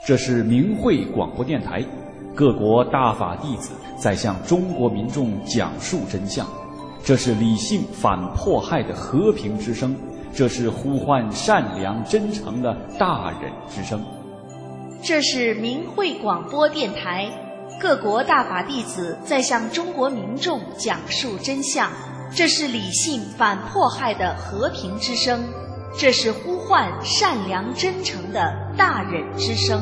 这是明慧广播电台，各国大法弟子在向中国民众讲述真相。这是理性反迫害的和平之声，这是呼唤善良真诚的大忍之声。 这是明慧广播电台，各国大法弟子在向中国民众讲述真相。这是理性反迫害的和平之声，这是呼唤善良真诚的大忍之声。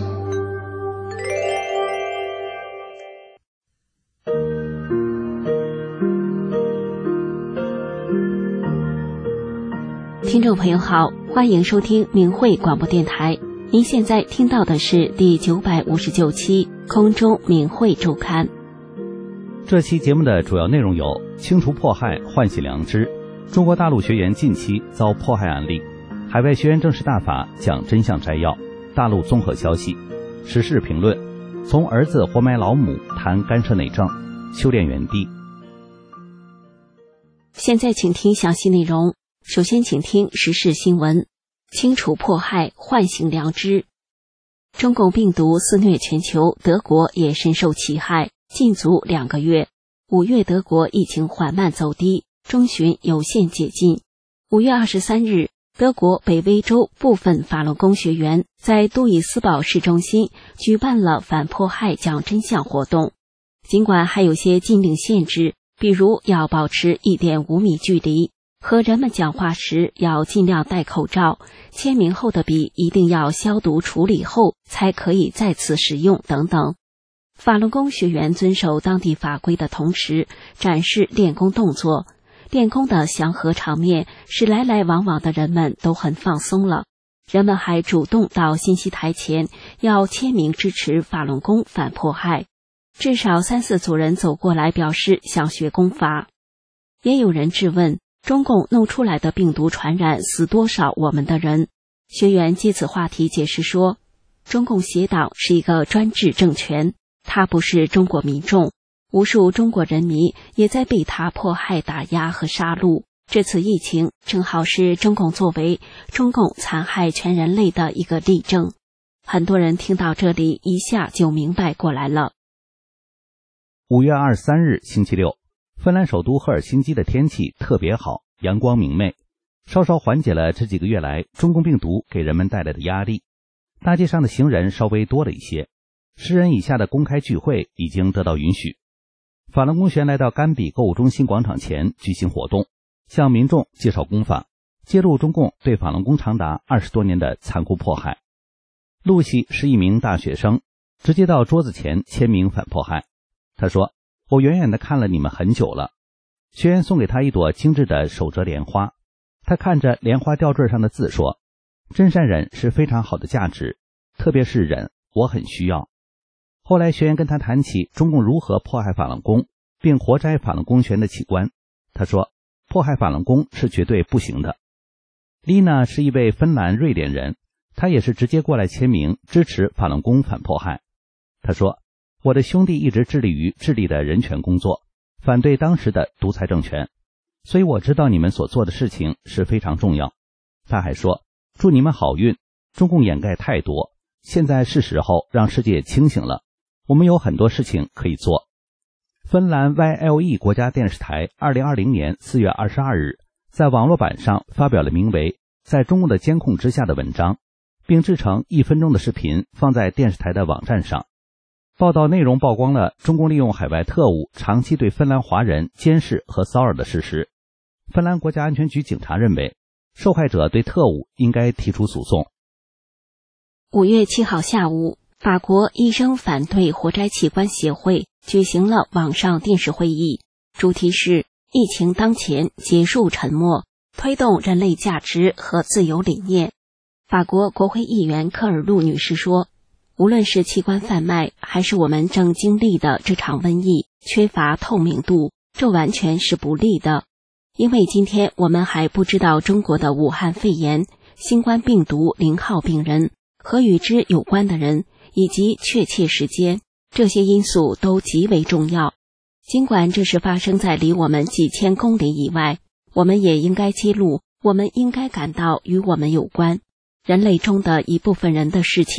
听众朋友好，欢迎收听明慧广播电台。您现在听到的是第959期空中明慧周刊。 这期节目的主要内容有：清除迫害，唤醒良知；中国大陆学员近期遭迫害案例；海外学员正式大法讲真相摘要；大陆综合消息；时事评论；从儿子活埋老母谈干涉内政；修炼原地。 现在请听详细内容。首先请听时事新闻：清除迫害，唤醒良知。中共病毒肆虐全球，德国也深受其害，禁足2个月。5月德国疫情缓慢走低，中旬有限解禁。5月23日，德国北威州部分法轮功学员在杜伊斯堡市中心举办了反迫害讲真相活动。尽管还有些禁令限制，比如要保持1.5米距离，和人们讲话时要尽量戴口罩，签名后的笔一定要消毒处理后才可以再次使用等等。法轮功学员遵守当地法规的同时，展示练功动作。练功的祥和场面使来来往往的人们都很放松了。人们还主动到信息台前要签名支持法轮功反迫害。至少3-4组人走过来表示想学功法。也有人质问，中共弄出来的病毒传染死多少我们的人？学员借此话题解释说，中共邪党是一个专制政权，它不是中国民众，无数中国人民也在被它迫害打压和杀戮。这次疫情正好是中共作为中共残害全人类的一个例证。很多人听到这里一下就明白过来了。 5月23日星期六，芬兰首都赫尔辛基的天气特别好，阳光明媚，稍稍缓解了这几个月来中共病毒给人们带来的压力。大街上的行人稍微多了一些，10人以下的公开聚会已经得到允许。法轮功学员来到甘比购物中心广场前举行活动，向民众介绍功法，揭露中共对法轮功长达20多年的残酷迫害。露西是一名大学生，直接到桌子前签名反迫害。他说，我远远地看了你们很久了。学员送给他一朵精致的手折莲花，他看着莲花吊坠上的字说，真善忍是非常好的价值，特别是忍，我很需要。后来学员跟他谈起中共如何迫害法轮功，并活摘法轮功学员的器官。他说，迫害法轮功是绝对不行的。丽娜是一位芬兰瑞典人，她也是直接过来签名支持法轮功反迫害。他说，我的兄弟一直致力于智利的人权工作，反对当时的独裁政权，所以我知道你们所做的事情是非常重要。他还说，祝你们好运，中共掩盖太多，现在是时候让世界清醒了，我们有很多事情可以做。芬兰 YLE 国家电视台2020年4月22日在网络版上发表了名为在中共的监控之下的文章，并制成1分钟的视频放在电视台的网站上。报道内容曝光了中共利用海外特务长期对芬兰华人监视和骚扰的事实。芬兰国家安全局警察认为，受害者对特务应该提出诉讼。 5月7号下午，法国医生反对活摘器官协会举行了网上电视会议，主题是疫情当前，结束沉默，推动人类价值和自由理念。法国国会议员科尔路女士说，无论是器官贩卖，还是我们正经历的这场瘟疫，缺乏透明度，这完全是不利的。因为今天我们还不知道中国的武汉肺炎、新冠病毒0号病人和与之有关的人，以及确切时间，这些因素都极为重要。尽管这是发生在离我们几千公里以外，我们也应该揭露，我们应该感到与我们有关。人类中的一部分人的事情，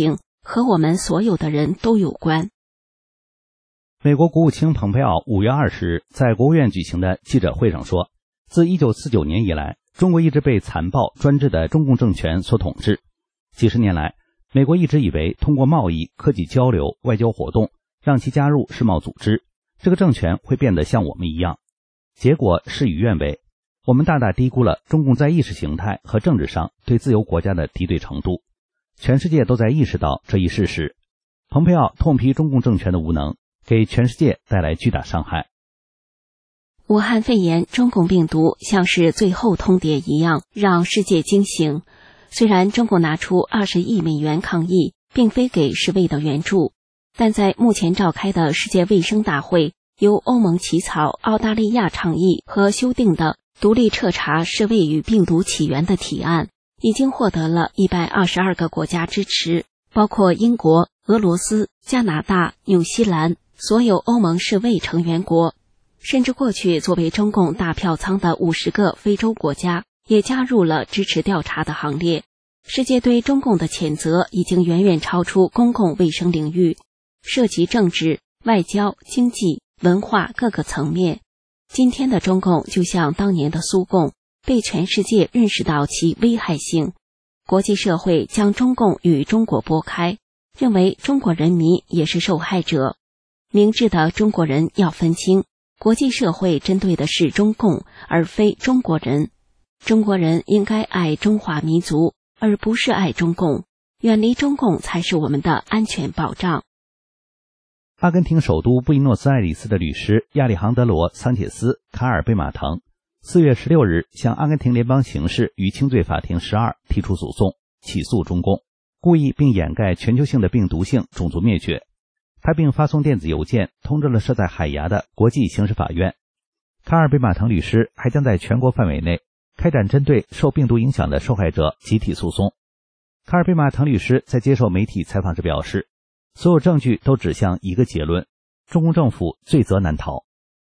和我们所有的人都有关。 美国国务卿蓬佩奥5月20日在国务院举行的记者会上说，自1949年以来，中国一直被残暴专制的中共政权所统治。几十年来，美国一直以为通过贸易、科技交流、外交活动，让其加入世贸组织，这个政权会变得像我们一样。结果事与愿违，我们大大低估了中共在意识形态和政治上对自由国家的敌对程度。全世界都在意识到这一事实。蓬佩奥痛批中共政权的无能，给全世界带来巨大伤害。 武汉肺炎中共病毒像是最后通牒一样，让世界惊醒。虽然中共拿出20亿美元抗疫，并非给世卫的援助，但在目前召开的世界卫生大会，由欧盟起草、澳大利亚倡议和修订的独立彻查世卫与病毒起源的提案，已经获得了122个国家支持，包括英国、俄罗斯、加拿大、纽西兰，所有欧盟世卫成员国。甚至过去作为中共大票仓的50个非洲国家也加入了支持调查的行列。世界对中共的谴责已经远远超出公共卫生领域，涉及政治、外交、经济、文化各个层面。今天的中共就像当年的苏共，被全世界认识到其危害性。国际社会将中共与中国拨开，认为中国人民也是受害者。明智的中国人要分清，国际社会针对的是中共，而非中国人。中国人应该爱中华民族，而不是爱中共。远离中共才是我们的安全保障。 阿根廷首都布宜诺斯艾利斯的律师亚历杭德罗·桑切斯·卡尔贝马滕4月16日向阿根廷联邦刑事与轻罪法庭12提出诉讼，起诉中共故意并掩盖全球性的病毒性种族灭绝。他并发送电子邮件通知了设在海牙的国际刑事法院。卡尔贝马滕律师还将在全国范围内开展针对受病毒影响的受害者集体诉讼。卡尔贝马滕律师在接受媒体采访时表示，所有证据都指向一个结论：中共政府罪责难逃。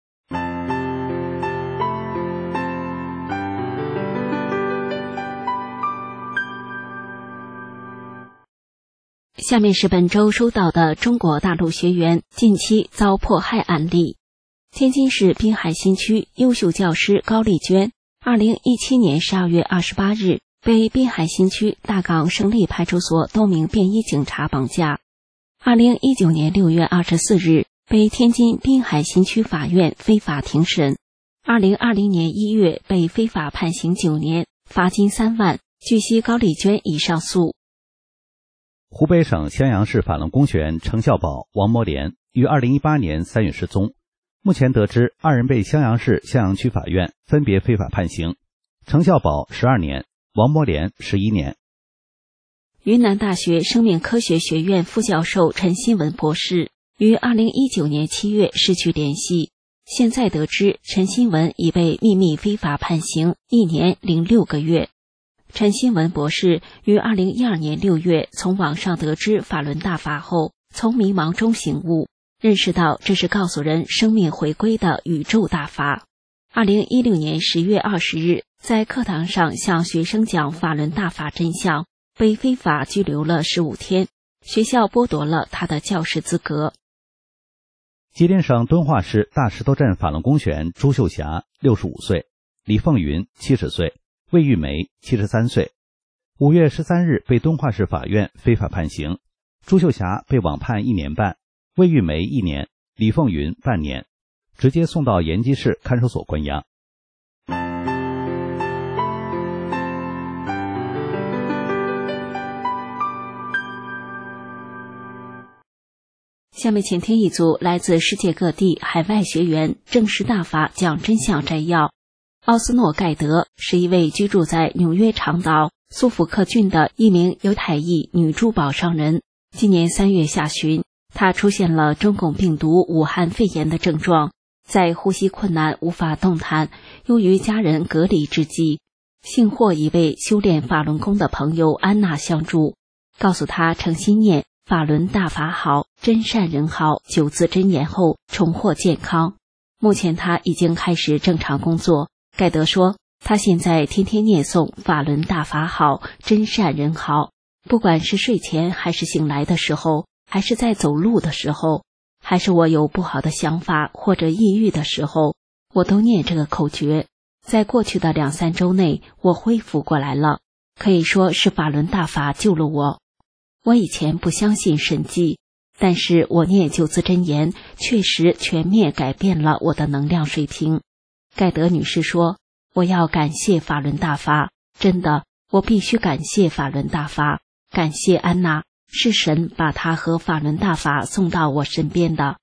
下面是本周收到的中国大陆学员近期遭迫害案例。天津市滨海新区优秀教师高丽娟2017年12月28日被滨海新区大港胜利派出所多名便衣警察绑架。2019年6月24日被天津滨海新区法院非法庭审。2020年1月被非法判刑9年，罚金3万。据悉高丽娟已上诉。 湖北省襄阳市法轮功学员程孝宝、王摩莲于2018年3月失踪。目前得知2人被襄阳市襄阳区法院分别非法判刑，程孝宝12年，王摩莲11年。 云南大学生命科学学院副教授陈新文博士于2019年7月失去联系，现在得知陈新文已被秘密非法判刑1年零6个月。陈新文博士于2012年6月从网上得知法轮大法后，从迷茫中醒悟，认识到这是告诉人生命回归的宇宙大法。2016年10月20日，在课堂上向学生讲法轮大法真相，被非法拘留了15天，学校剥夺了他的教师资格。 吉林省敦化市大石头镇法轮功学员朱秀霞65岁，李凤云70岁，魏玉梅73岁。5月13日被敦化市法院非法判刑，朱秀霞被网判1年半，魏玉梅1年，李凤云半年，直接送到延吉市看守所关押。 下面请听一组来自世界各地海外学员证实大法讲真相摘要。奥斯诺盖德是一位居住在纽约长岛苏福克郡的一名犹太裔女珠宝商人。今年3月下旬，她出现了中共病毒武汉肺炎的症状，在呼吸困难无法动弹，又与家人隔离之际，幸获一位修炼法轮功的朋友安娜相助，告诉她诚心念法轮大法好，真善人好9字真言后重获健康。目前她已经开始正常工作。盖德说，他现在天天念诵法轮大法好，真善人好， 不管是睡前还是醒来的时候，还是在走路的时候，还是我有不好的想法或者抑郁的时候，我都念这个口诀。在过去的2-3周内，我恢复过来了，可以说是法轮大法救了我。我以前不相信神迹，但是我念九字真言确实全面改变了我的能量水平。盖德女士说，我要感谢法轮大法，真的，我必须感谢法轮大法，感谢安娜，是神把她和法轮大法送到我身边的。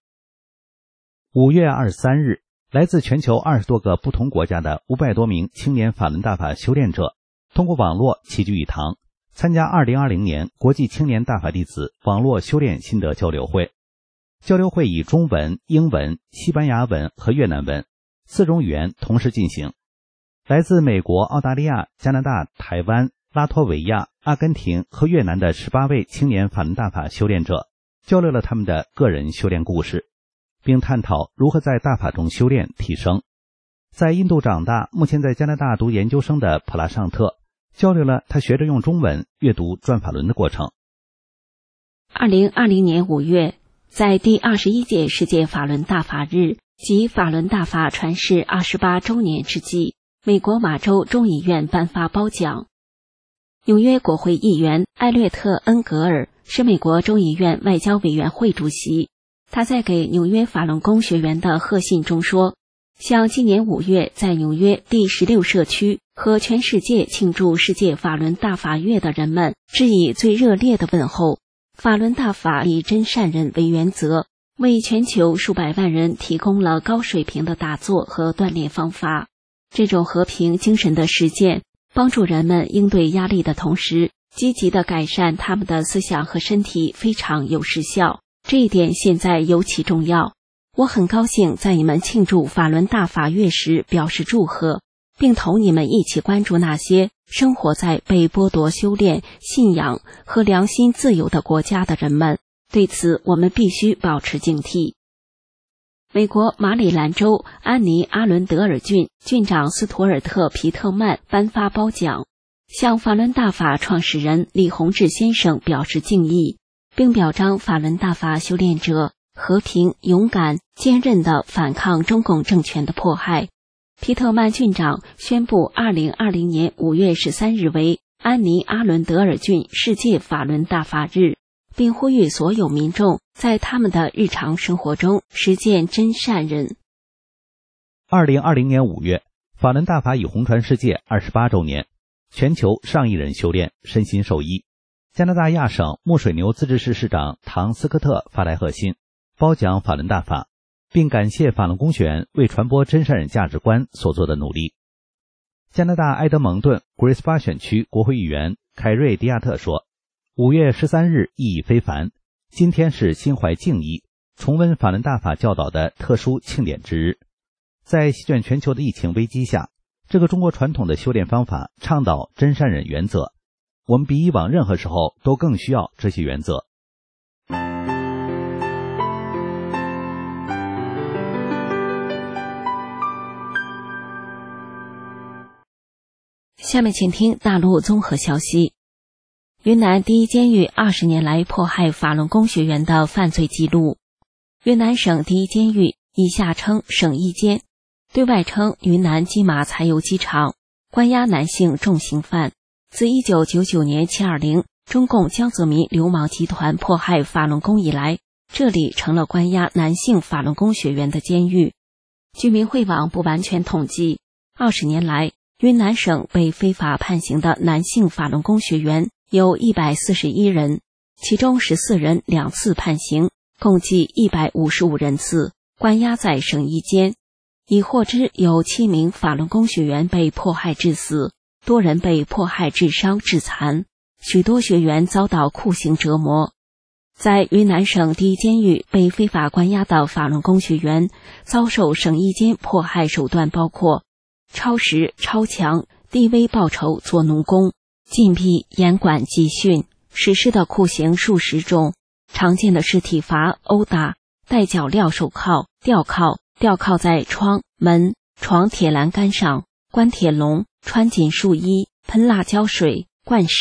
5月23日，来自全球20多个不同国家的500多名青年法轮大法修炼者，通过网络齐聚一堂，参加2020年国际青年大法弟子网络修炼心得交流会。交流会以中文、英文、西班牙文和越南文4种语言同时进行。来自美国、澳大利亚、加拿大、台湾、拉脱维亚、阿根廷和越南的18位青年法轮大法修炼者交流了他们的个人修炼故事，并探讨如何在大法中修炼提升。在印度长大，目前在加拿大读研究生的普拉尚特交流了他学着用中文阅读转法轮的过程。 2020年5月，在第21届世界法轮大法日及法轮大法传世28周年之际，美国马州众议院颁发褒奖。纽约国会议员艾略特·恩格尔是美国众议院外交委员会主席，他在给纽约法轮功学员的贺信中说，向今年5月在纽约第16社区和全世界庆祝世界法轮大法月的人们致以最热烈的问候。法轮大法以真善人为原则，为全球数百万人提供了高水平的打坐和锻炼方法。这种和平精神的实践帮助人们应对压力的同时，积极地改善他们的思想和身体，非常有实效。这一点现在尤其重要。我很高兴在你们庆祝法轮大法月时表示祝贺，并同你们一起关注那些生活在被剥夺修炼、信仰和良心自由的国家的人们。对此，我们必须保持警惕。美国马里兰州安尼阿伦德尔郡郡长斯图尔特·皮特曼颁发褒奖，向法轮大法创始人李洪志先生表示敬意，并表彰法轮大法修炼者和平、勇敢、坚韧地反抗中共政权的迫害。皮特曼郡长宣布2020年5月13日为安尼阿伦德尔郡世界法轮大法日，并呼吁所有民众在他们的日常生活中实践真善人。 2020年5月，法轮大法已红传世界28周年，全球上亿人修炼，身心受益。加拿大亚省木水牛自治市市长唐斯科特发来贺信，褒奖法轮大法，并感谢法轮功学员为传播真善忍价值观所做的努力。加拿大埃德蒙顿古瑞斯巴选区国会议员凯瑞·迪亚特说，5月13日意义非凡，今天是心怀敬意，重温法轮大法教导的特殊庆典之日。在席卷全球的疫情危机下，这个中国传统的修炼方法倡导真善忍原则，我们比以往任何时候都更需要这些原则。 下面请听大陆综合消息。云南第一监狱20年来迫害法轮功学员的犯罪记录。云南省第一监狱以下称省一监，对外称云南鸡马柴油机厂，关押男性重刑犯。自1999年720中共江泽民流氓集团迫害法轮功以来，这里成了关押男性法轮功学员的监狱。据民汇网不完全统计，20年来云南省被非法判刑的男性法轮功学员有141人，其中14人2次判刑，共计155人次，关押在省一监。已获知有7名法轮功学员被迫害致死，多人被迫害致伤致残，许多学员遭到酷刑折磨。在云南省第一监狱被非法关押的法轮功学员遭受省一监迫害手段包括超时、超强、低微报酬做奴工、禁闭、严管、集训，实施的酷刑数十种，常见的是体罚、殴打、戴脚镣手铐、吊铐在窗、门、床铁栏杆上，关铁笼，穿紧树衣，喷辣椒水，灌食，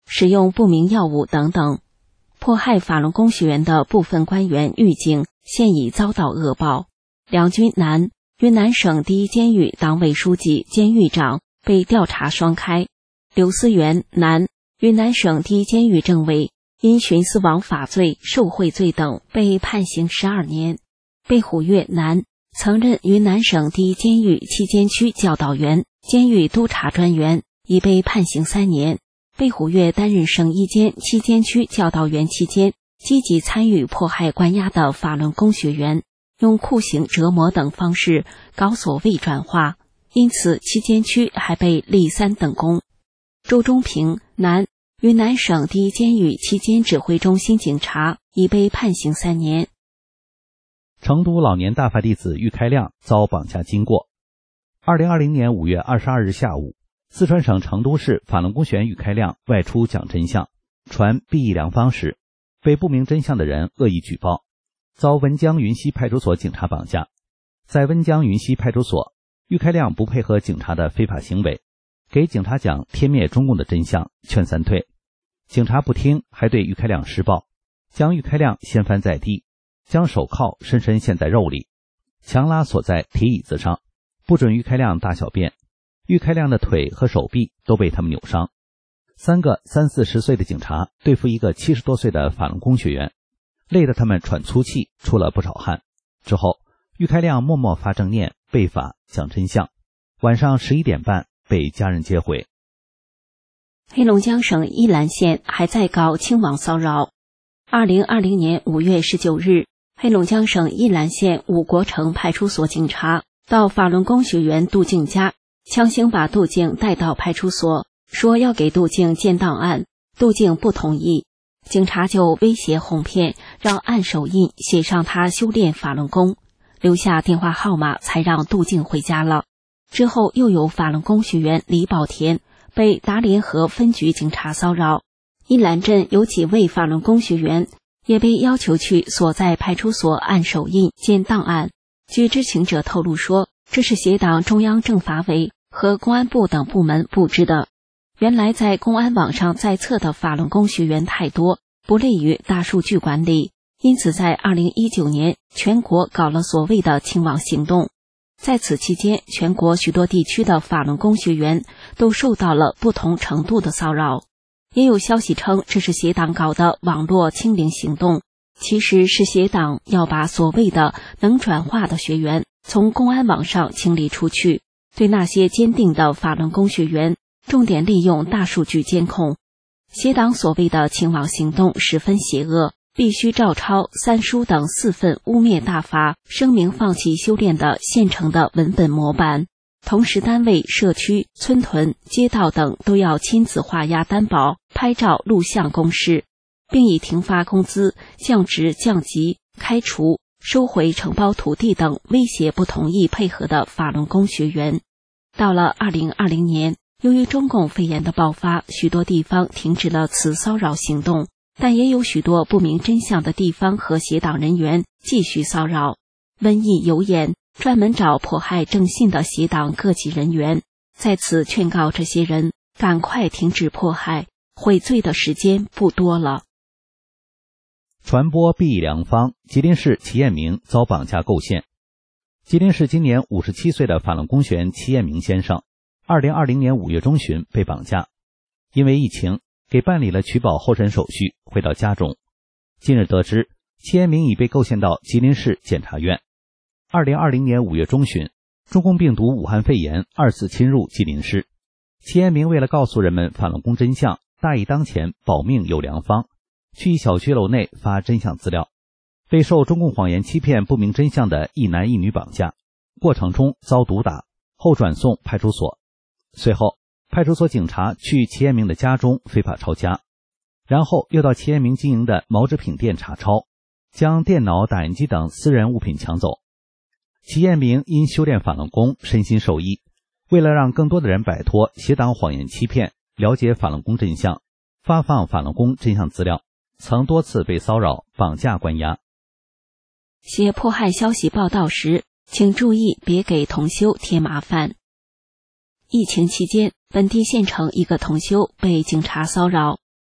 使用不明药物等等。迫害法轮功学员的部分官员狱警现已遭到恶报。梁军南，云南省第一监狱党委书记兼狱长，被调查双开。刘思源南，云南省第一监狱政委，因徇私枉法罪、受贿罪等被判刑12年。贝虎岳南，曾任云南省第一监狱七监区教导员、监狱督察专员，已被判刑3年。贝虎岳担任省一监七监区教导员期间，积极参与迫害关押的法轮功学员，用酷刑折磨等方式搞所谓转化，因此七监区还被立3等功。周忠平南，云南省第一监狱七监指挥中心警察，已被判刑3年。 成都老年大法弟子郁开亮遭绑架经过。2020年5月22日下午，四川省成都市法轮功学员郁开亮外出讲真相，传避疫良方时，被不明真相的人恶意举报，遭温江云溪派出所警察绑架。在温江云溪派出所，郁开亮不配合警察的非法行为，给警察讲天灭中共的真相，劝3退。警察不听，还对郁开亮施暴，将郁开亮掀翻在地，将手铐深深陷在肉里，强拉锁在铁椅子上，不准郁开亮大小便。郁开亮的腿和手臂都被他们扭伤。3个30-40岁的警察对付一个70多岁的法轮功学员，累得他们喘粗气，出了不少汗。之后，郁开亮默默发正念、背法、讲真相。晚上11点半被家人接回。 黑龙江省依兰县还在搞清网骚扰。2020年5月19日，黑龙江省依兰县五国城派出所警察到法轮功学员杜静家，强行把杜静带到派出所，说要给杜静建档案，杜静不同意，警察就威胁哄骗，让按手印写上他修炼法轮功，留下电话号码才让杜静回家了。之后又有法轮功学员李宝田被达联合分局警察骚扰，依兰镇有几位法轮功学员也被要求去所在派出所按手印建档案。据知情者透露说，这是协党中央政法委和公安部等部门布置的。原来在公安网上在册的法轮功学员太多，不利于大数据管理，因此在2019年全国搞了所谓的清网行动。在此期间，全国许多地区的法轮功学员都受到了不同程度的骚扰。也有消息称这是协党搞的网络清零行动，其实是协党要把所谓的能转化的学员从公安网上清理出去，对那些坚定的法轮功学员重点利用大数据监控。协党所谓的清网行动十分邪恶，必须照抄3书等4份污蔑大法、声明放弃修炼的现成的文本模板。同时单位、社区、村屯、街道等都要亲自画押担保、拍照录像公示，并以停发工资、降职降级、开除、收回承包土地等威胁不同意配合的法轮功学员。到了2020年，由于中共肺炎的爆发，许多地方停止了此骚扰行动，但也有许多不明真相的地方和协党人员继续骚扰。瘟疫有眼，专门找迫害正信的协党各级人员，在此劝告这些人赶快停止迫害，悔罪的时间不多了。 传播避疫良方，吉林市齐艳明遭绑架构陷。吉林市今年57岁的法轮功学员齐艳明先生2020年5月中旬被绑架，因为疫情给办理了取保候审手续，回到家中。近日得知，齐艳明已被构陷到吉林市检察院。2020年5月中旬，中共病毒武汉肺炎2次侵入吉林市。齐艳明为了告诉人们法轮功真相，大义当前，保命有良方，去一小区楼内发真相资料，被受中共谎言欺骗不明真相的一男一女绑架，过程中遭毒打，后转送派出所。随后，派出所警察去齐艳明的家中非法抄家，然后又到齐艳明经营的毛织品店查抄，将电脑、打印机等私人物品抢走。齐艳明因修炼法轮功身心受益，为了让更多的人摆脱协党谎言欺骗，了解法轮功真相，发放法轮功真相资料，曾多次被骚扰、绑架、关押。 写迫害消息报道时，请注意别给同修添麻烦。疫情期间，本地县城一个同修被警察骚扰，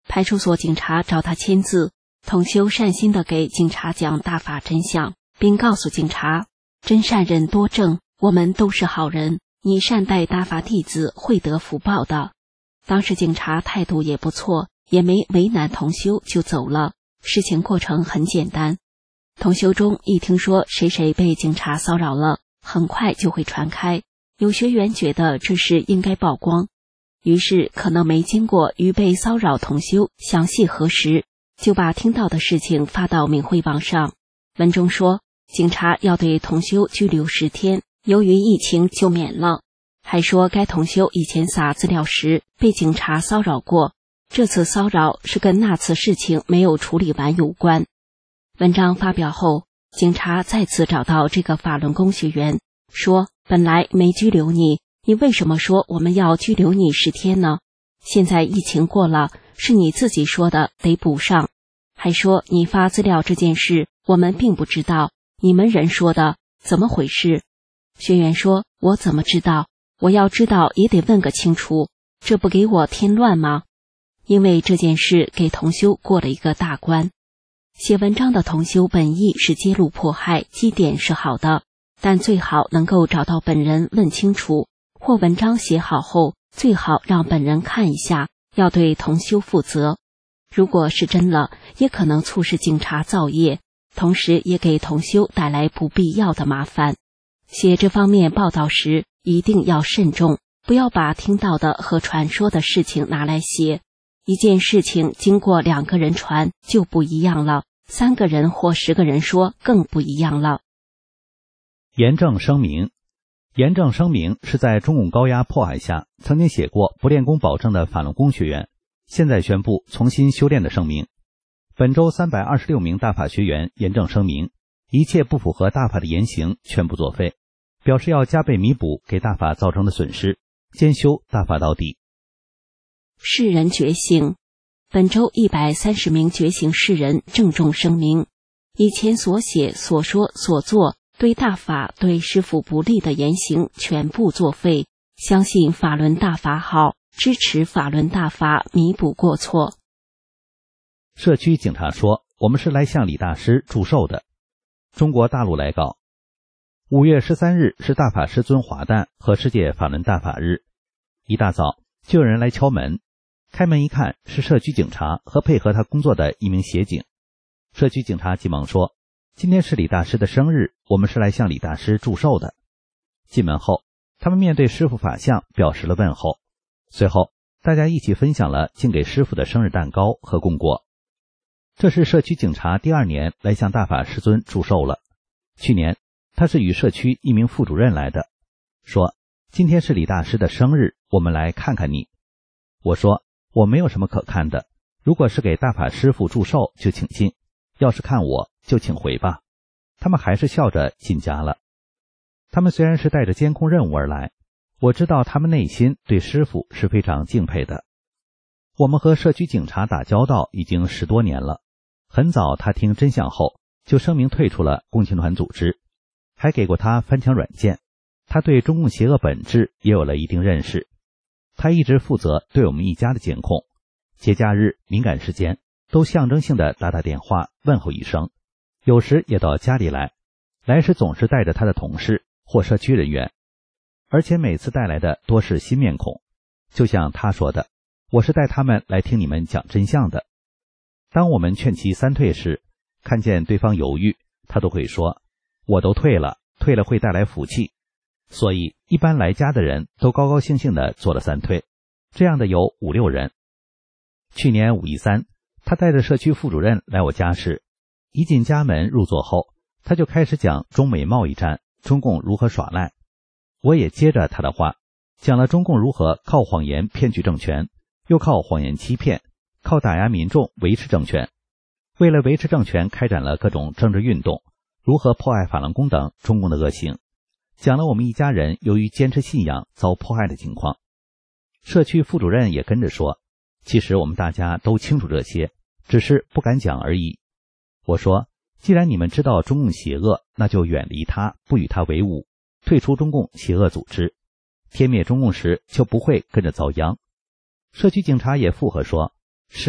派出所警察找他签字，同修善心地给警察讲大法真相，并告诉警察，真善人多正，我们都是好人，你善待大法弟子会得福报的。当时警察态度也不错，也没为难同修就走了。事情过程很简单，同修中一听说谁谁被警察骚扰了，很快就会传开，有学员觉得这事应该曝光，于是可能没经过与被骚扰同修详细核实，就把听到的事情发到明慧网上。文中说警察要对同修拘留10天，由于疫情就免了，还说该同修以前撒资料时被警察骚扰过，这次骚扰是跟那次事情没有处理完有关。文章发表后，警察再次找到这个法轮功学员，说本来没拘留你，你为什么说我们要拘留你10天呢？现在疫情过了，是你自己说的，得补上。还说你发资料这件事我们并不知道，你们人说的，怎么回事？学员说，我怎么知道？我要知道也得问个清楚，这不给我添乱吗？因为这件事给同修过了一个大关。写文章的同修本意是揭露迫害，基点是好的，但最好能够找到本人问清楚，或文章写好后最好让本人看一下，要对同修负责。如果是真了，也可能促使警察造业，同时也给同修带来不必要的麻烦。写这方面报道时一定要慎重，不要把听到的和传说的事情拿来写。一件事情经过2个人传就不一样了，3个人或10个人说更不一样了。 严正声明。严正声明是在中共高压迫害下曾经写过不练功保证的法轮功学员，现在宣布重新修炼的声明。本周326名大法学员严正声明，一切不符合大法的言行全部作废，表示要加倍弥补给大法造成的损失，坚修大法到底。 世人觉醒。本周130名觉醒世人郑重声明，以前所写所说所做对大法对师父不利的言行全部作废，相信法轮大法好，支持法轮大法弥补过错。 社区警察说，我们是来向李大师祝寿的。中国大陆来稿，5月13日是大法师尊华诞和世界法轮大法日。一大早就有人来敲门，开门一看是社区警察和配合他工作的一名协警。社区警察急忙说，今天是李大师的生日，我们是来向李大师祝寿的。进门后，他们面对师父法像表示了问候，随后大家一起分享了敬给师父的生日蛋糕和供果。这是社区警察第2年来向大法师尊祝寿了。去年他是与社区一名副主任来的，说今天是李大师的生日，我们来看看你。我说我没有什么可看的，如果是给大法师父祝寿就请进，要是看我就请回吧。他们还是笑着进家了。他们虽然是带着监控任务而来，我知道他们内心对师父是非常敬佩的。我们和社区警察打交道已经10多年了，很早他听真相后就声明退出了共青团组织，还给过他翻墙软件。他对中共邪恶本质也有了一定认识。他一直负责对我们一家的监控，节假日敏感时间都象征性的打电话问候一声，有时也到家里来，来时总是带着他的同事或社区人员，而且每次带来的多是新面孔。就像他说的，我是带他们来听你们讲真相的。当我们劝其3退时，看见对方犹豫，他都会说，我都退了，退了会带来福气。所以一般来家的人都高高兴兴地做了3退，这样的有5、6人。去年5、1、3，他带着社区副主任来我家时，一进家门入座后，他就开始讲中美贸易战，中共如何耍赖。我也接着他的话，讲了中共如何靠谎言骗取政权，又靠谎言欺骗，靠打压民众维持政权。为了维持政权，开展了各种政治运动，如何迫害法轮功等中共的恶行。讲了我们一家人由于坚持信仰遭迫害的情况。社区副主任也跟着说，其实我们大家都清楚这些，只是不敢讲而已。我说，既然你们知道中共邪恶，那就远离他，不与他为伍，退出中共邪恶组织，天灭中共时就不会跟着遭殃。社区警察也附和说，是啊，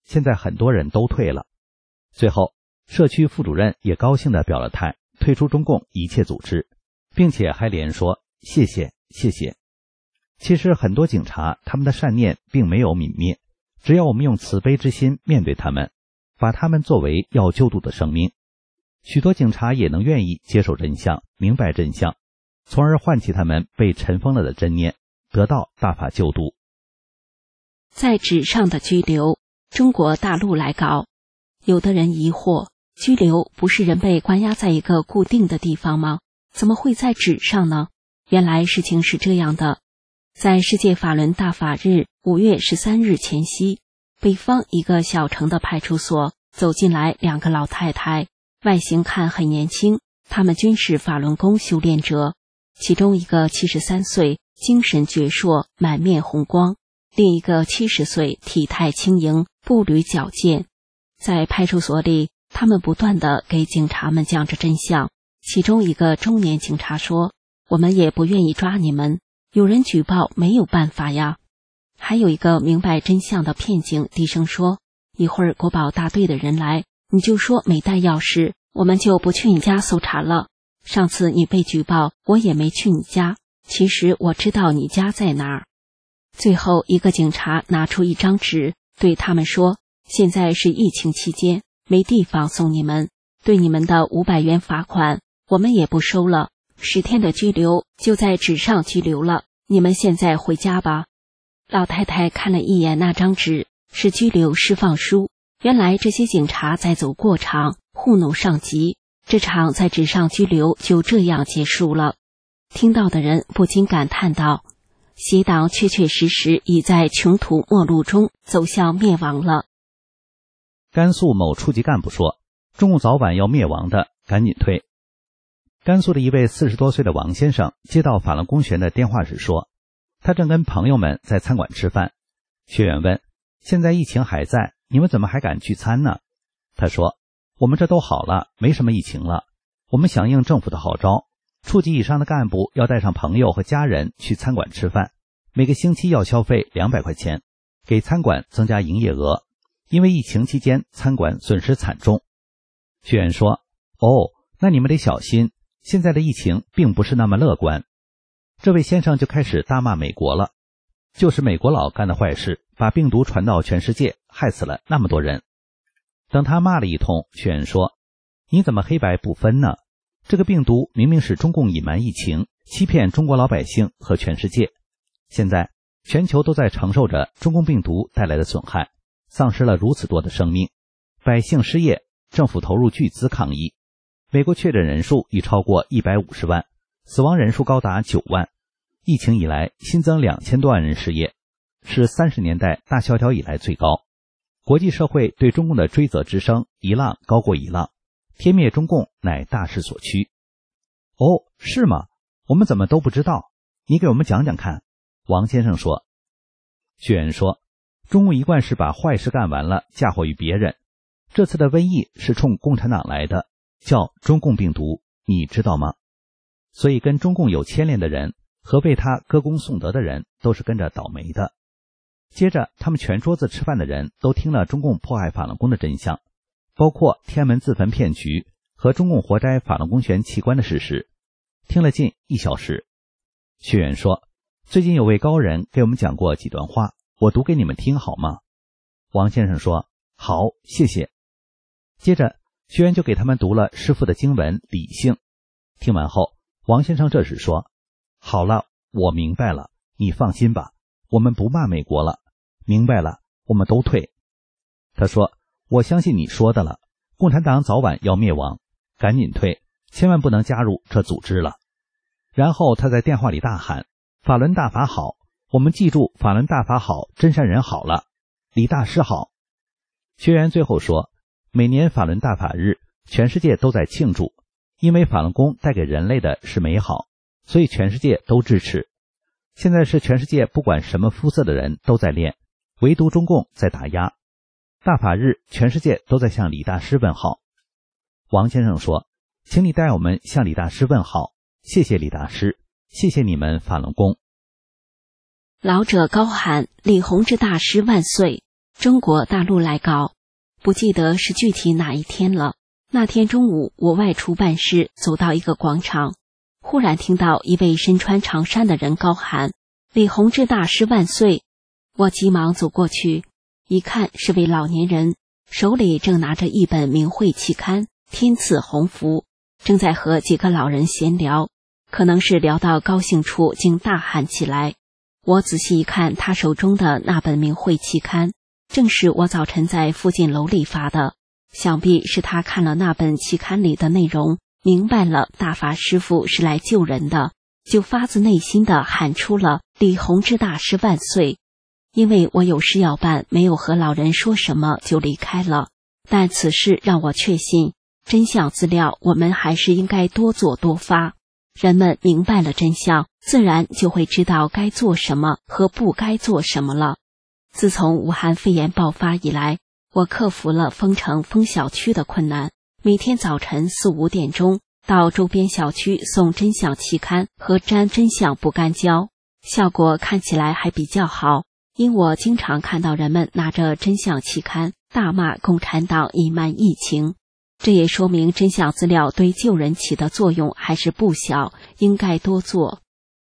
现在很多人都退了。最后，社区副主任也高兴地表了态，退出中共一切组织，并且还连说谢谢谢谢。其实很多警察他们的善念并没有泯灭，只要我们用慈悲之心面对他们，把他们作为要救度的生命，许多警察也能愿意接受真相，明白真相，从而唤起他们被尘封了的真念，得到大法救度。 在纸上的拘留，中国大陆来搞。有的人疑惑，拘留不是人被关押在一个固定的地方吗？怎么会在纸上呢？原来事情是这样的，在世界法轮大法日5月13日前夕，北方一个小城的派出所走进来2个老太太，外形看很年轻，她们均是法轮功修炼者，其中一个73岁，精神矍铄，满面红光，另一个70岁，体态轻盈，步履矫健。在派出所里，他们不断地给警察们讲着真相。其中一个中年警察说，我们也不愿意抓你们，有人举报没有办法呀。还有一个明白真相的骗警低声说，一会儿国保大队的人来，你就说没带钥匙，我们就不去你家搜查了。上次你被举报，我也没去你家，其实我知道你家在哪儿。最后一个警察拿出一张纸，对他们说，现在是疫情期间，没地方送你们，对你们的500元罚款我们也不收了，10天的拘留就在纸上拘留了，你们现在回家吧。老太太看了一眼那张纸，是拘留释放书。原来这些警察在走过场，糊弄上级，这场在纸上拘留就这样结束了。听到的人不禁感叹道，邪党确确实实已在穷途末路中走向灭亡了。 甘肃某处级干部说，中共早晚要灭亡的，赶紧退。甘肃的一位40多岁的王先生接到法轮功学员的电话时说，他正跟朋友们在餐馆吃饭，学员问，现在疫情还在，你们怎么还敢聚餐呢？他说，我们这都好了，没什么疫情了，我们响应政府的号召，处级以上的干部要带上朋友和家人去餐馆吃饭，每个星期要消费200块钱，给餐馆增加营业额，因为疫情期间餐馆损失惨重。学员说，哦，那你们得小心，现在的疫情并不是那么乐观。这位先生就开始大骂美国了，就是美国佬干的坏事，把病毒传到全世界，害死了那么多人。等他骂了一通，学员说，你怎么黑白不分呢？这个病毒明明是中共隐瞒疫情，欺骗中国老百姓和全世界，现在全球都在承受着中共病毒带来的损害，丧失了如此多的生命，百姓失业，政府投入巨资抗疫，美国确诊人数已超过150万，死亡人数高达9万，疫情以来新增2000多万人失业，是30年代大萧条以来最高。国际社会对中共的追责之声一浪高过一浪，天灭中共乃大势所趋。哦，是吗？我们怎么都不知道？你给我们讲讲看。王先生说。学员说，中共一贯是把坏事干完了嫁祸于别人，这次的瘟疫是冲共产党来的，叫中共病毒，你知道吗？所以跟中共有牵连的人和为他歌功颂德的人都是跟着倒霉的。接着他们全桌子吃饭的人都听了中共迫害法轮功的真相，包括天安门自焚骗局和中共活摘法轮功学员器官的事实，听了近1小时。学员说，最近有位高人给我们讲过几段话，我读给你们听好吗？王先生说，好，谢谢。接着学员就给他们读了师父的经文理性。听完后，王先生这时说，好了，我明白了，你放心吧，我们不骂美国了，明白了，我们都退。他说，我相信你说的了，共产党早晚要灭亡，赶紧退，千万不能加入这组织了。然后他在电话里大喊，法轮大法好，我们记住法轮大法好，真善人好了，李大师好。学员最后说，每年法轮大法日，全世界都在庆祝，因为法轮功带给人类的是美好，所以全世界都支持。现在是全世界不管什么肤色的人都在练，唯独中共在打压。大法日，全世界都在向李大师问好。王先生说，请你代我们向李大师问好，谢谢李大师，谢谢你们法轮功。 老者高喊，李洪志大师万岁， 中国大陆来稿，不记得是具体哪一天了。那天中午，我外出办事，走到一个广场，忽然听到一位身穿长衫的人高喊：“李洪志大师万岁！”我急忙走过去，一看是位老年人，手里正拿着一本明慧期刊，天赐鸿福，正在和几个老人闲聊，可能是聊到高兴处，竟大喊起来。我仔细一看，他手中的那本明慧期刊，正是我早晨在附近楼里发的。想必是他看了那本期刊里的内容，明白了大法师父是来救人的，就发自内心地喊出了“李洪志大师万岁”。因为我有事要办，没有和老人说什么就离开了。但此事让我确信，真相资料我们还是应该多做多发。人们明白了真相，自然就会知道该做什么和不该做什么了。自从武汉肺炎爆发以来，我克服了封城封小区的困难，每天早晨4、5点钟到周边小区送真相期刊和沾真相不干胶，效果看起来还比较好。因我经常看到人们拿着真相期刊大骂共产党隐瞒疫情，这也说明真相资料对救人起的作用还是不小，应该多做。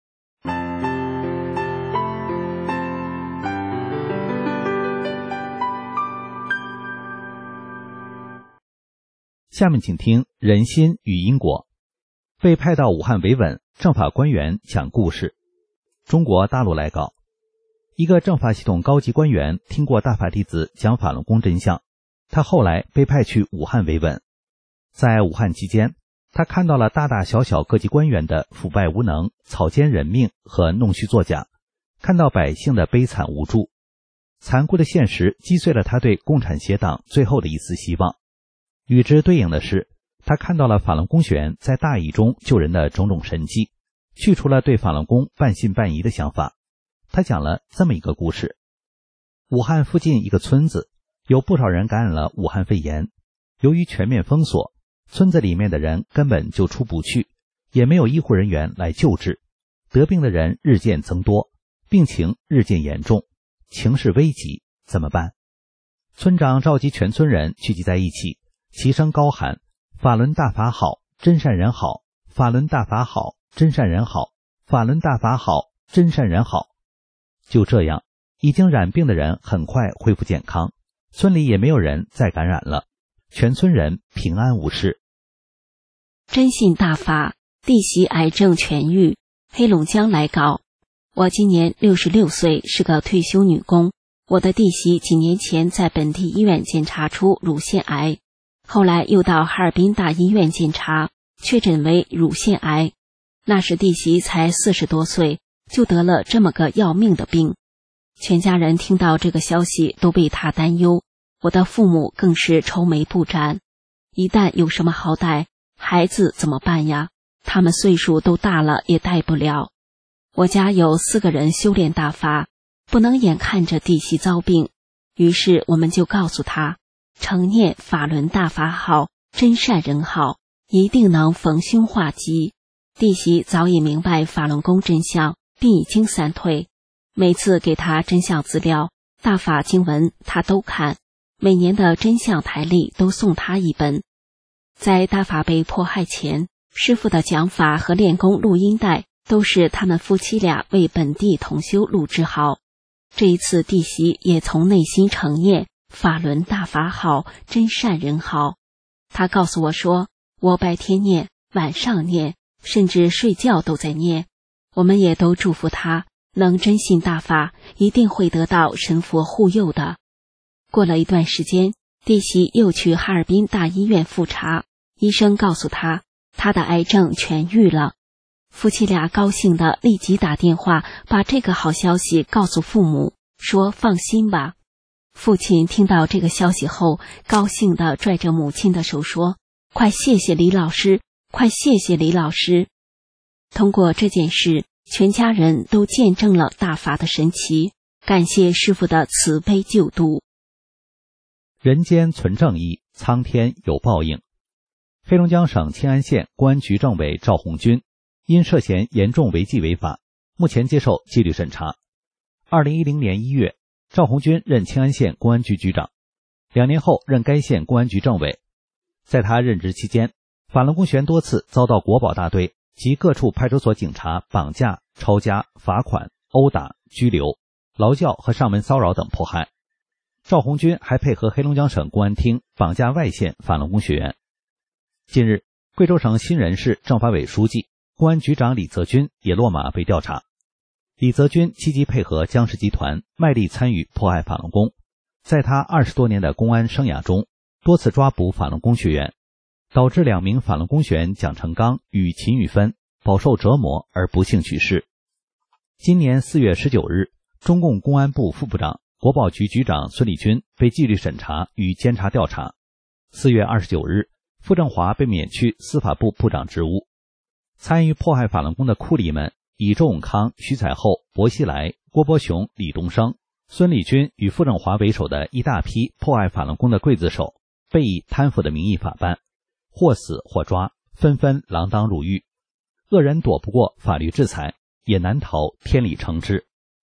下面请听人心与因果。被派到武汉维稳，政法官员讲故事。中国大陆来稿。一个政法系统高级官员听过大法弟子讲法轮功真相，他后来被派去武汉维稳。在武汉期间，他看到了大大小小各级官员的腐败无能、草菅人命和弄虚作假，看到百姓的悲惨无助。残酷的现实击碎了他对共产邪党最后的一丝希望。与之对应的是，他看到了法轮功学员在大义中救人的种种神迹，去除了对法轮功半信半疑的想法。他讲了这么一个故事。武汉附近一个村子，有不少人感染了武汉肺炎。由于全面封锁，村子里面的人根本就出不去，也没有医护人员来救治。得病的人日渐增多，病情日渐严重，情势危急，怎么办？村长召集全村人聚集在一起，齐声高喊：法轮大法好，真善人好，法轮大法好，真善人好，法轮大法好，真善人好。就这样，已经染病的人很快恢复健康，村里也没有人再感染了，全村人平安无事。 真信大法，弟媳癌症痊愈。黑龙江来稿。我今年66岁，是个退休女工。我的弟媳几年前在本地医院检查出乳腺癌，后来又到哈尔滨大医院检查，确诊为乳腺癌。那时弟媳才40多岁，就得了这么个要命的病。全家人听到这个消息都为她担忧，我的父母更是愁眉不展。一旦有什么好歹，孩子怎么办呀？他们岁数都大了，也带不了。我家有4个人修炼大法，不能眼看着弟媳遭病，于是我们就告诉她，常念法轮大法好，真善人好，一定能逢凶化吉。弟媳早已明白法轮功真相，并已经散退。每次给她真相资料、大法经文，她都看。每年的真相台历都送她一本。在大法被迫害前，师父的讲法和练功录音带都是他们夫妻俩为本地同修录制好。这一次弟媳也从内心承念法轮大法好，真善人好。她告诉我说，我白天念，晚上念，甚至睡觉都在念。我们也都祝福她能真信大法，一定会得到神佛护佑的。过了一段时间，弟媳又去哈尔滨大医院复查，医生告诉她，她的癌症痊愈了。夫妻俩高兴地立即打电话把这个好消息告诉父母，说放心吧。父亲听到这个消息后，高兴地拽着母亲的手说，快谢谢李老师，快谢谢李老师。通过这件事，全家人都见证了大法的神奇，感谢师父的慈悲救度。 人间存正义，苍天有报应。黑龙江省清安县公安局政委赵红军因涉嫌严重违纪违法，目前接受纪律审查。2010年1月， 赵红军任清安县公安局局长，2年后任该县公安局政委。在他任职期间，法轮功学员多次遭到国保大队及各处派出所警察绑架、抄家、罚款、殴打、拘留、劳教和上门骚扰等迫害。赵红军还配合黑龙江省公安厅绑架外县法轮功学员。近日，贵州省新人市政法委书记、公安局长李泽军也落马被调查。李泽军积极配合江氏集团，卖力参与迫害法轮功，在他20多年的公安生涯中，多次抓捕法轮功学员，导致2名法轮功学员蒋成刚与秦玉芬饱受折磨而不幸去世。今年4月19日，中共公安部副部长、国保局局长孙立军被纪律审查与监察调查。4月29日，傅政华被免去司法部部长职务。参与迫害法轮功的酷吏们以周永康、徐彩厚、薄熙来、郭伯雄、李东生、孙立军与傅政华为首的一大批迫害法轮功的刽子手，被以贪腐的名义法办，或死或抓，纷纷锒铛入狱。恶人躲不过法律制裁，也难逃天理惩治。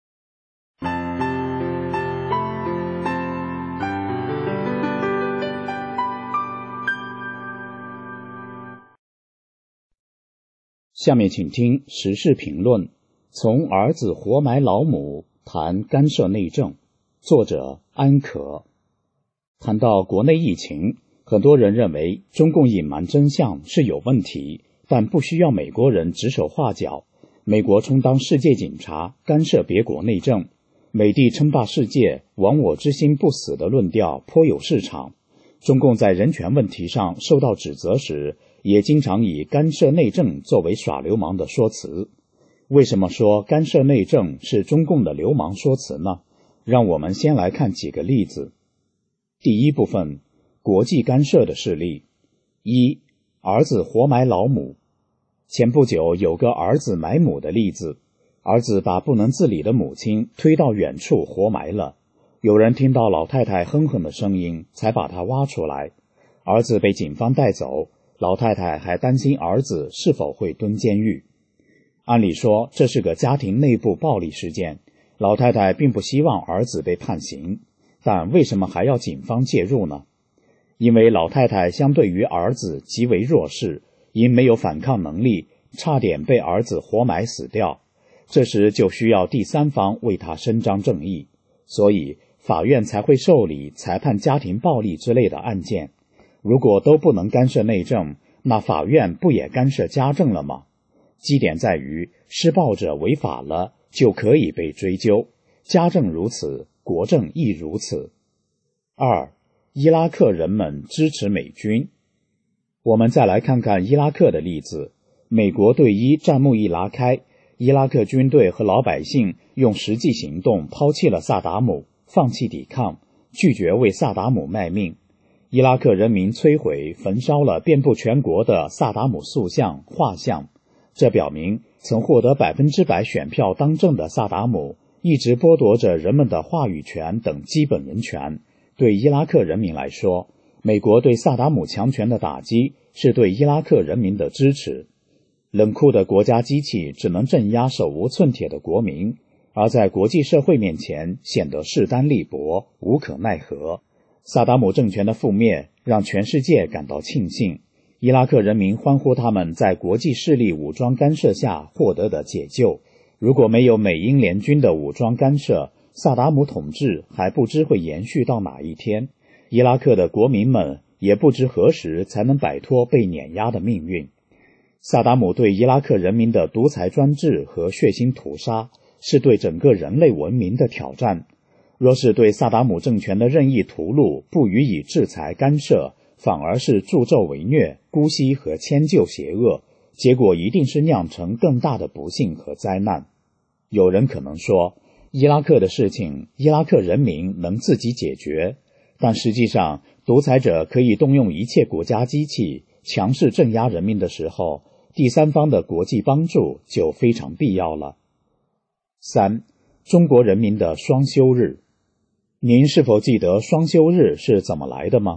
下面请听时事评论，从儿子活埋老母谈干涉内政，作者安可。谈到国内疫情，很多人认为中共隐瞒真相是有问题，但不需要美国人指手画脚，美国充当世界警察，干涉别国内政，美帝称霸世界，亡我之心不死的论调颇有市场。中共在人权问题上受到指责时，也经常以干涉内政作为耍流氓的说辞。为什么说干涉内政是中共的流氓说辞呢？让我们先来看几个例子。第一部分，国际干涉的事例。1. 儿子活埋老母。前不久有个儿子埋母的例子，儿子把不能自理的母亲推到远处活埋了，有人听到老太太哼哼的声音，才把她挖出来。儿子被警方带走，老太太还担心儿子是否会蹲监狱。按理说这是个家庭内部暴力事件，老太太并不希望儿子被判刑，但为什么还要警方介入呢？因为老太太相对于儿子极为弱势，因没有反抗能力，差点被儿子活埋死掉。这时就需要第三方为她伸张正义，所以法院才会受理裁判家庭暴力之类的案件。如果都不能干涉内政，那法院不也干涉家政了吗？基点在于施暴者违法了就可以被追究，家政如此，国政亦如此。2. 伊拉克人们支持美军。我们再来看看伊拉克的例子。美国队医战幕一拉开，伊拉克军队和老百姓用实际行动抛弃了萨达姆，放弃抵抗，拒绝为萨达姆卖命。伊拉克人民摧毁、焚烧了遍布全国的萨达姆塑像、画像，这表明曾获得100%选票当政的萨达姆一直剥夺着人们的话语权等基本人权。对伊拉克人民来说，美国对萨达姆强权的打击是对伊拉克人民的支持。冷酷的国家机器只能镇压手无寸铁的国民，而在国际社会面前显得势单力薄，无可奈何。萨达姆政权的覆灭让全世界感到庆幸，伊拉克人民欢呼他们在国际势力武装干涉下获得的解救。如果没有美英联军的武装干涉，萨达姆统治还不知会延续到哪一天，伊拉克的国民们也不知何时才能摆脱被碾压的命运。萨达姆对伊拉克人民的独裁专制和血腥屠杀是对整个人类文明的挑战。若是对萨达姆政权的任意屠戮不予以制裁干涉，反而是助纣为虐、姑息和迁就邪恶，结果一定是酿成更大的不幸和灾难。有人可能说，伊拉克的事情伊拉克人民能自己解决，但实际上独裁者可以动用一切国家机器强势镇压人民的时候，第三方的国际帮助就非常必要了。3. 中国人民的双休日。您是否记得双休日是怎么来的吗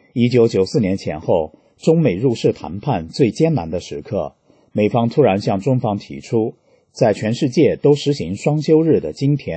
？1994年前后，中美入世谈判最艰难的时刻，美方突然向中方提出，在全世界都实行双休日的今天，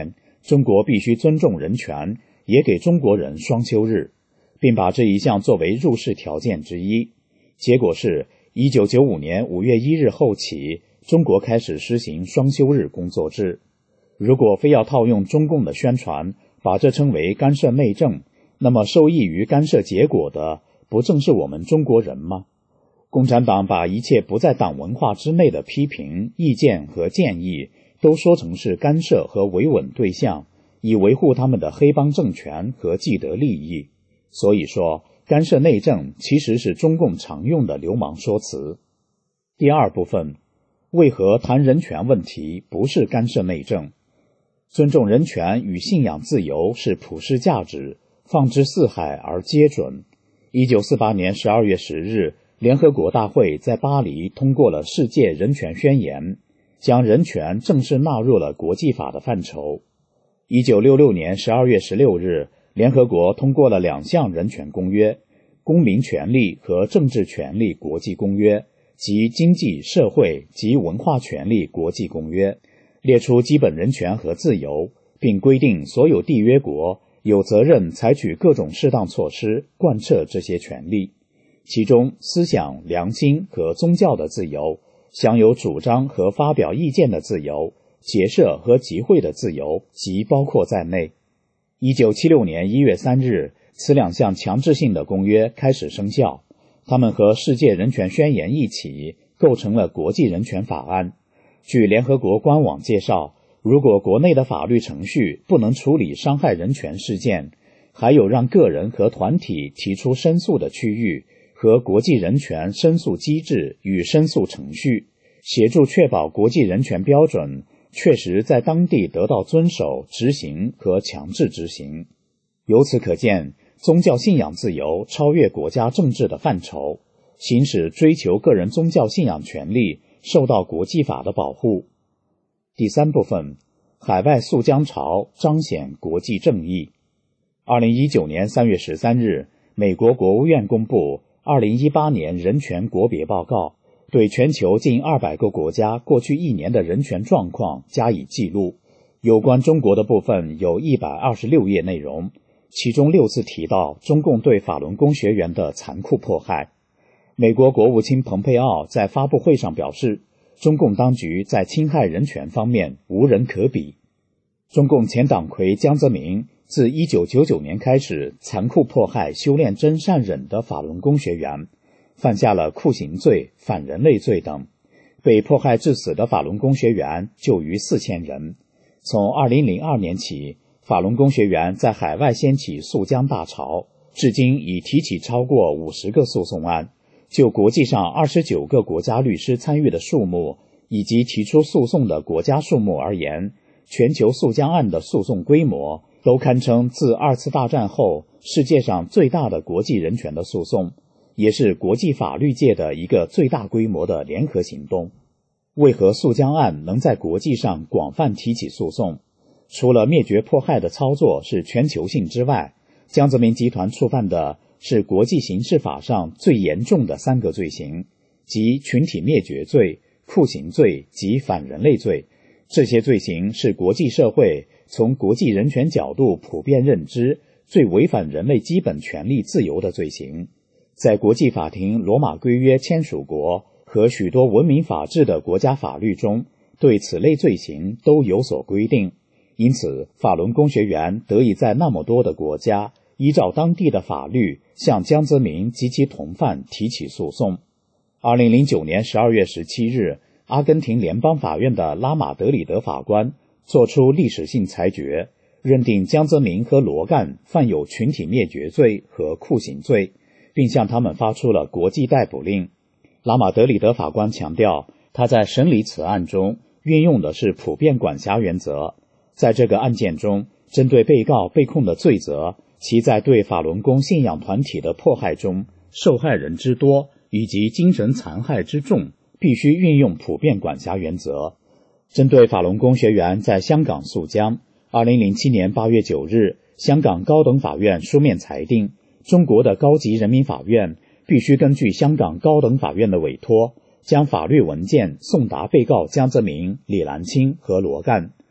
中国必须尊重人权，也给中国人双休日，并把这一项作为入世条件之一。结果是1995年5月1日后起，中国开始实行双休日工作制。如果非要套用中共的宣传，把这称为干涉内政，那么受益于干涉结果的，不正是我们中国人吗？共产党把一切不在党文化之内的批评、意见和建议，都说成是干涉和维稳对象，以维护他们的黑帮政权和既得利益。所以说，干涉内政其实是中共常用的流氓说辞。第二部分，为何谈人权问题不是干涉内政？尊重人权与信仰自由是普世价值，放之四海而皆准。1948年12月10日，联合国大会在巴黎通过了世界人权宣言，将人权正式纳入了国际法的范畴。1966年12月16日，联合国通过了2项人权公约，公民权利和政治权利国际公约及经济、社会及文化权利国际公约，列出基本人权和自由，并规定所有缔约国有责任采取各种适当措施贯彻这些权利。其中思想、良心和宗教的自由，享有主张和发表意见的自由，结社和集会的自由即包括在内。1976年1月3日，此2项强制性的公约开始生效，它们和世界人权宣言一起构成了国际人权法案。据联合国官网介绍，如果国内的法律程序不能处理伤害人权事件，还有让个人和团体提出申诉的区域和国际人权申诉机制与申诉程序，协助确保国际人权标准确实在当地得到遵守、执行和强制执行。由此可见，宗教信仰自由超越国家政治的范畴，行使追求个人宗教信仰权利受到国际法的保护。第三部分，海外溯江潮彰显国际正义。2019年3月13日，美国国务院公布2018年人权国别报告，对全球近200个国家过去1年的人权状况加以记录。有关中国的部分有126页内容，其中6次提到中共对法轮功学员的残酷迫害。美国国务卿蓬佩奥在发布会上表示，中共当局在侵害人权方面无人可比。中共前党魁江泽民自1999年开始残酷迫害修炼真善忍的法轮功学员，犯下了酷刑罪、反人类罪等，被迫害致死的法轮功学员就逾4000人。从2002年起，法轮功学员在海外掀起溯江大潮，至今已提起超过50个诉讼案。就国际上29个国家律师参与的数目以及提出诉讼的国家数目而言，全球溯江案的诉讼规模都堪称自2次大战后世界上最大的国际人权的诉讼，也是国际法律界的一个最大规模的联合行动。为何溯江案能在国际上广泛提起诉讼？除了灭绝迫害的操作是全球性之外，江泽民集团触犯的是国际刑事法上最严重的3个罪行，即群体灭绝罪、酷刑罪及反人类罪。这些罪行是国际社会从国际人权角度普遍认知最违反人类基本权利自由的罪行。在国际法庭罗马规约签署国和许多文明法治的国家法律中，对此类罪行都有所规定。因此，法轮功学员得以在那么多的国家依照当地的法律向江泽民及其同犯提起诉讼。2009年12月17日，阿根廷联邦法院的拉马德里德法官作出历史性裁决，认定江泽民和罗干犯有群体灭绝罪和酷刑罪，并向他们发出了国际逮捕令。拉马德里德法官强调，他在审理此案中运用的是普遍管辖原则。在这个案件中，针对被告被控的罪责，其在对法轮功信仰团体的迫害中，受害人之多以及精神残害之重，必须运用普遍管辖原则。针对法轮功学员在香港溯江，2007年8月9日，香港高等法院书面裁定，中国的高级人民法院必须根据香港高等法院的委托，将法律文件送达被告江泽民、李兰清和罗干。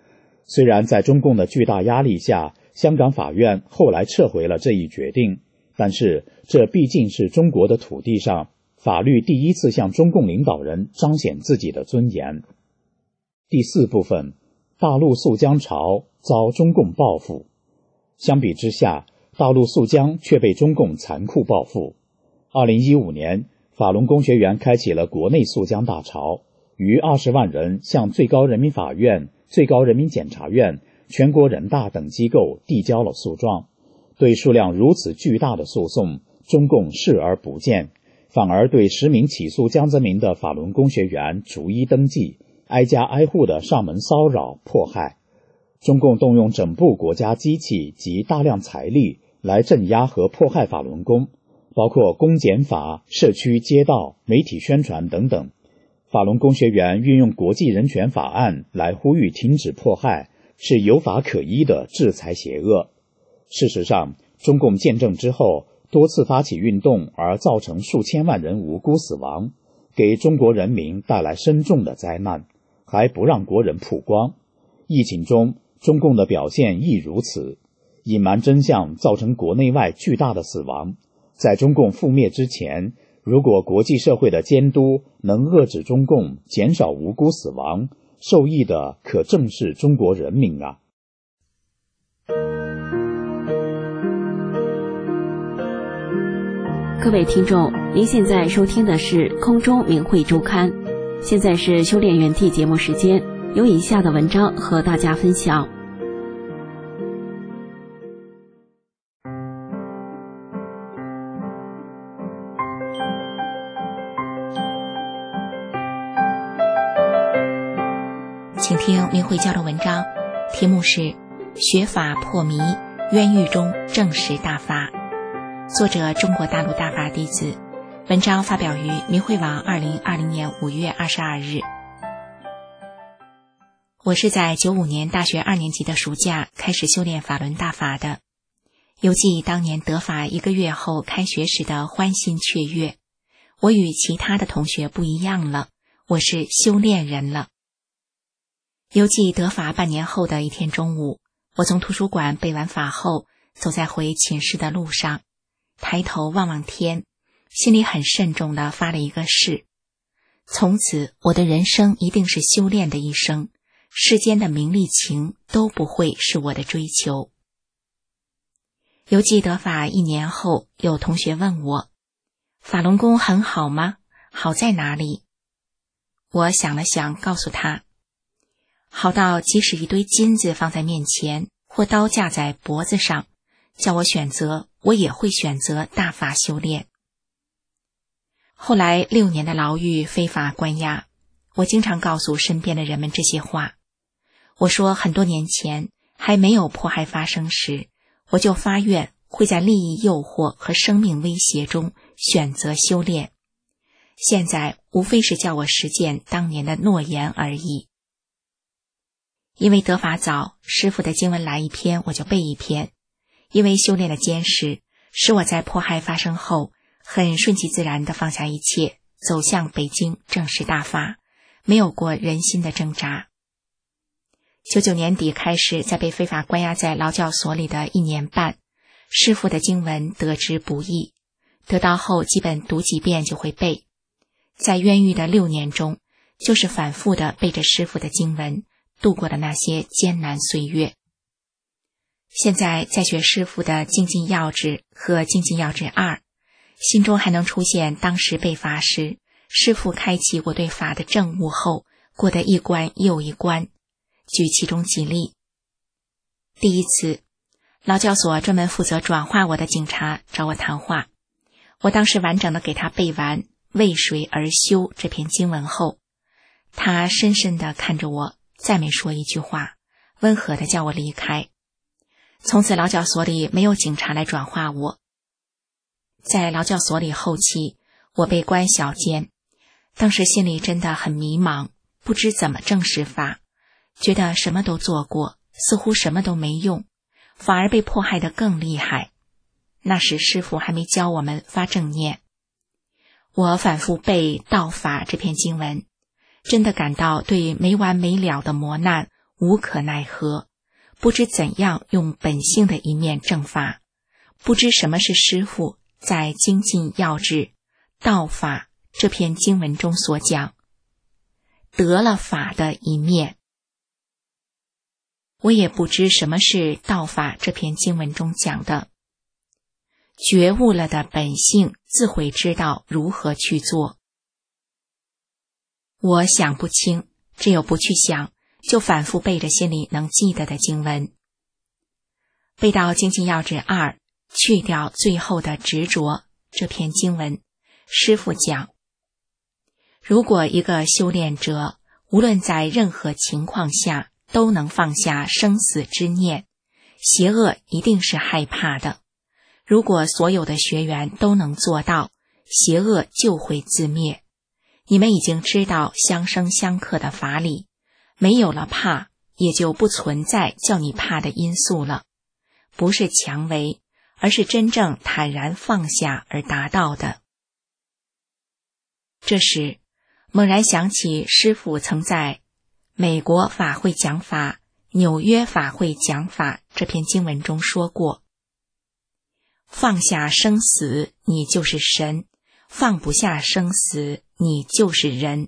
虽然在中共的巨大压力下，香港法院后来撤回了这一决定，但是这毕竟是中国的土地上法律第一次向中共领导人彰显自己的尊严。第4部分，大陆肃江潮遭中共报复。相比之下，大陆肃江却被中共残酷报复。2015年，法轮功学员开启了国内肃江大潮，逾20万人向最高人民法院、最高人民检察院、全国人大等机构递交了诉状。对数量如此巨大的诉讼，中共视而不见，反而对10名起诉江泽民的法轮功学员逐一登记，挨家挨户的上门骚扰迫害。中共动用整部国家机器及大量财力来镇压和迫害法轮功，包括公检法、社区街道、媒体宣传等等。法轮功学员运用国际人权法案来呼吁停止迫害，是有法可依的制裁邪恶。事实上，中共建政之后，多次发起运动而造成数千万人无辜死亡，给中国人民带来深重的灾难，还不让国人曝光。疫情中，中共的表现亦如此，隐瞒真相，造成国内外巨大的死亡。在中共覆灭之前，如果国际社会的监督能遏制中共，减少无辜死亡，受益的可正是中国人民啊！ 各位听众，您现在收听的是空中明慧周刊，现在是修炼园地节目时间，有以下的文章和大家分享。 请听明慧教的文章，题目是学法破迷，冤狱中正实大法，作者中国大陆大法弟子，文章发表于明慧网2020年5月22日。我是在95年大学2年级的暑假开始修炼法轮大法的，犹记当年得法1个月后开学时的欢欣雀跃。我与其他的同学不一样了，我是修炼人了。犹记得法半年后的一天中午，我从图书馆备完法后，走在回寝室的路上，抬头望望天，心里很慎重地发了一个誓：从此我的人生一定是修炼的一生，世间的名利情都不会是我的追求。犹记得法1年后，有同学问我，法轮功很好吗？好在哪里？我想了想，告诉他，好到即使一堆金子放在面前，或刀架在脖子上，叫我选择，我也会选择大法修炼。后来6年的牢狱非法关押，我经常告诉身边的人们这些话。我说很多年前还没有迫害发生时，我就发愿会在利益诱惑和生命威胁中选择修炼。现在无非是叫我实践当年的诺言而已。因为得法早，师父的经文来一篇我就背一篇。因为修炼的坚实，使我在迫害发生后，很顺其自然地放下一切，走向北京正式大法，没有过人心的挣扎。99年底开始，在被非法关押在劳教所里的1年半，师父的经文得之不易，得到后基本读几遍就会背。在冤狱的6年中，就是反复地背着师父的经文，度过了那些艰难岁月。现在在学师父的精进要旨和精进要旨2，心中还能出现当时被罚时，师父开启我对法的证悟后，过得一关又一关。举其中几例。第一次，劳教所专门负责转化我的警察找我谈话，我当时完整的给他背完为谁而修这篇经文后，他深深地看着我，再没说一句话，温和地叫我离开。从此劳教所里没有警察来转化我。在劳教所里后期，我被关小监，当时心里真的很迷茫，不知怎么正视法，觉得什么都做过，似乎什么都没用，反而被迫害得更厉害。那时师父还没教我们发正念。我反复背道法这篇经文，真的感到对没完没了的磨难无可奈何，不知怎样用本性的一面正法，不知什么是师父在精进要旨道法这篇经文中所讲得了法的一面。我也不知什么是道法这篇经文中讲的觉悟了的本性，自会知道如何去做。我想不清，只有不去想，就反复背着心里能记得的经文。背到精进要旨2，去掉最后的执着这篇经文，师父讲，如果一个修炼者无论在任何情况下都能放下生死之念，邪恶一定是害怕的。如果所有的学员都能做到，邪恶就会自灭。你们已经知道相生相克的法理，没有了怕，也就不存在叫你怕的因素了。不是强为，而是真正坦然放下而达到的。这时猛然想起师父曾在美国法会讲法、纽约法会讲法这篇经文中说过，放下生死，你就是神；放不下生死，你就是人。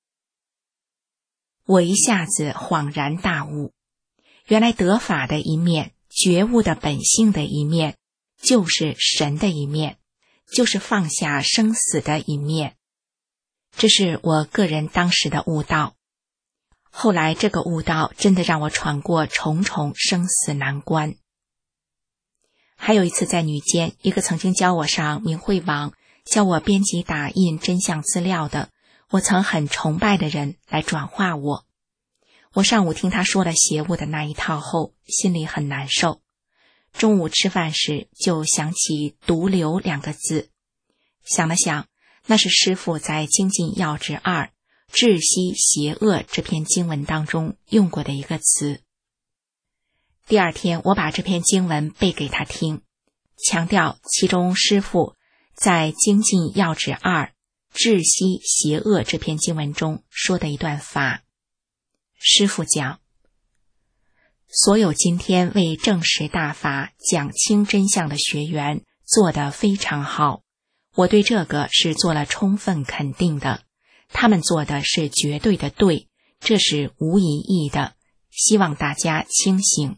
我一下子恍然大悟，原来得法的一面，觉悟的本性的一面，就是神的一面，就是放下生死的一面。这是我个人当时的悟道。后来这个悟道真的让我闯过重重生死难关。还有一次在女监，一个曾经教我上明慧网、教我编辑打印真相资料的，我曾很崇拜的人来转化我。我上午听他说了邪物的那一套后，心里很难受。中午吃饭时就想起毒瘤2个字，想了想，那是师父在精进要旨2窒息邪恶这篇经文当中用过的一个词。第二天我把这篇经文背给他听，强调其中师父在精进要旨2窒息邪恶这篇经文中说的一段法。师父讲，所有今天为证实大法讲清真相的学员做得非常好，我对这个是做了充分肯定的，他们做的是绝对的对，这是无疑义的，希望大家清醒。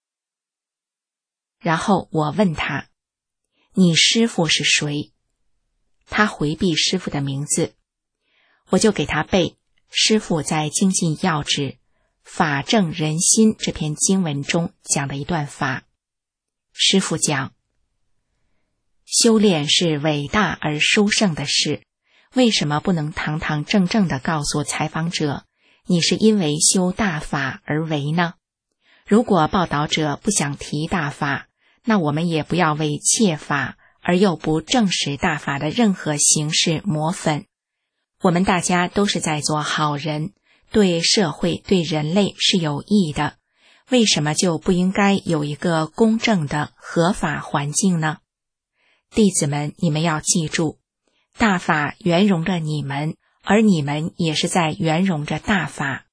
然后我问他，你师父是谁？他回避师父的名字，我就给他背师父在精进要旨法正人心这篇经文中讲的一段法。师父讲，修炼是伟大而殊胜的事，为什么不能堂堂正正地告诉采访者，你是因为修大法而为呢？如果报道者不想提大法，那我们也不要为窃法而又不证实大法的任何形式抹粉。我们大家都是在做好人，对社会对人类是有益的，为什么就不应该有一个公正的合法环境呢？弟子们，你们要记住，大法圆融着你们，而你们也是在圆融着大法。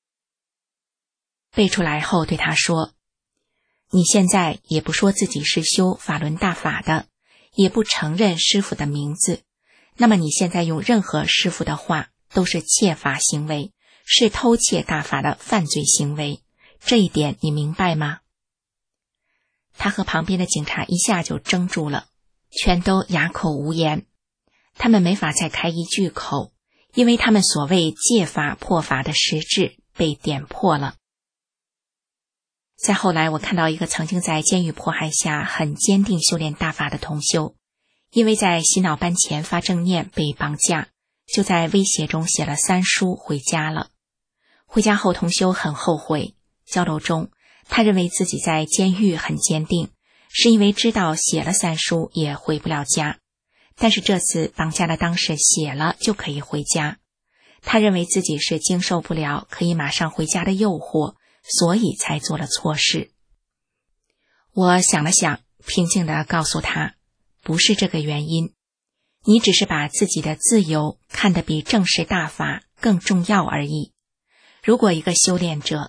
背出来后对他说，你现在也不说自己是修法轮大法的，也不承认师父的名字，那么你现在用任何师父的话都是窃法行为，是偷窃大法的犯罪行为，这一点你明白吗？他和旁边的警察一下就怔住了，全都哑口无言。他们没法再开一句口，因为他们所谓戒法破法的实质被点破了。再后来，我看到一个曾经在监狱迫害下很坚定修炼大法的同修，因为在洗脑班前发正念被绑架，就在威胁中写了3书回家了。回家后，同修很后悔，交流中他认为自己在监狱很坚定，是因为知道写了3书也回不了家，但是这次绑架的当时写了就可以回家，他认为自己是经受不了可以马上回家的诱惑，所以才做了错事。我想了想，平静地告诉他，不是这个原因，你只是把自己的自由看得比正视大法更重要而已。如果一个修炼者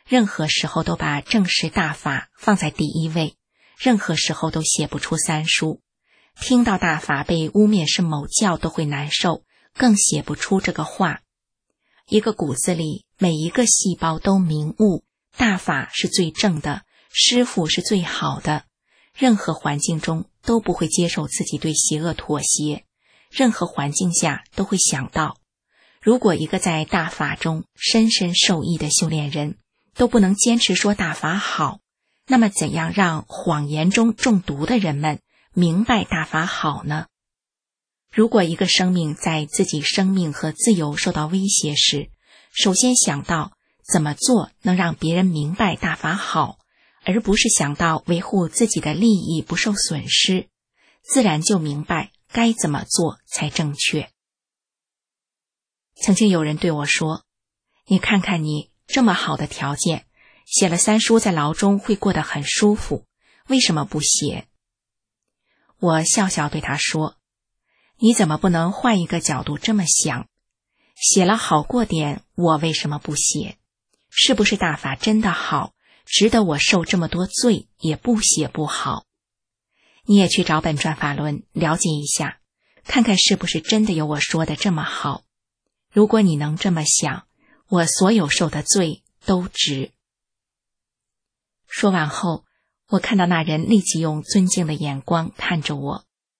任何时候都把正视大法放在第一位，任何时候都写不出三书。听到大法被污蔑是某教都会难受，更写不出这个话。一个骨子里每一个细胞都明悟，大法是最正的，师父是最好的，任何环境中都不会接受自己对邪恶妥协，任何环境下都会想到，如果一个在大法中深深受益的修炼人都不能坚持说大法好，那么怎样让谎言中中毒的人们明白大法好呢？如果一个生命在自己生命和自由受到威胁时，首先想到怎么做能让别人明白大法好，而不是想到维护自己的利益不受损失，自然就明白该怎么做才正确。曾经有人对我说，你看看你这么好的条件，写了三书在牢中会过得很舒服，为什么不写？我笑笑对他说，你怎么不能换一个角度这么想？写了好过点，我为什么不写？是不是大法真的好，值得我受这么多罪，也不写不好？你也去找本传法论了解一下，看看是不是真的有我说的这么好。如果你能这么想，我所有受的罪都值。说完后，我看到那人立即用尊敬的眼光看着我。